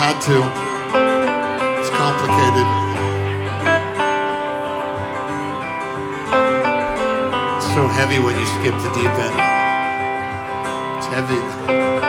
had to. It's complicated. It's so heavy when you skip the deep end. It's heavy.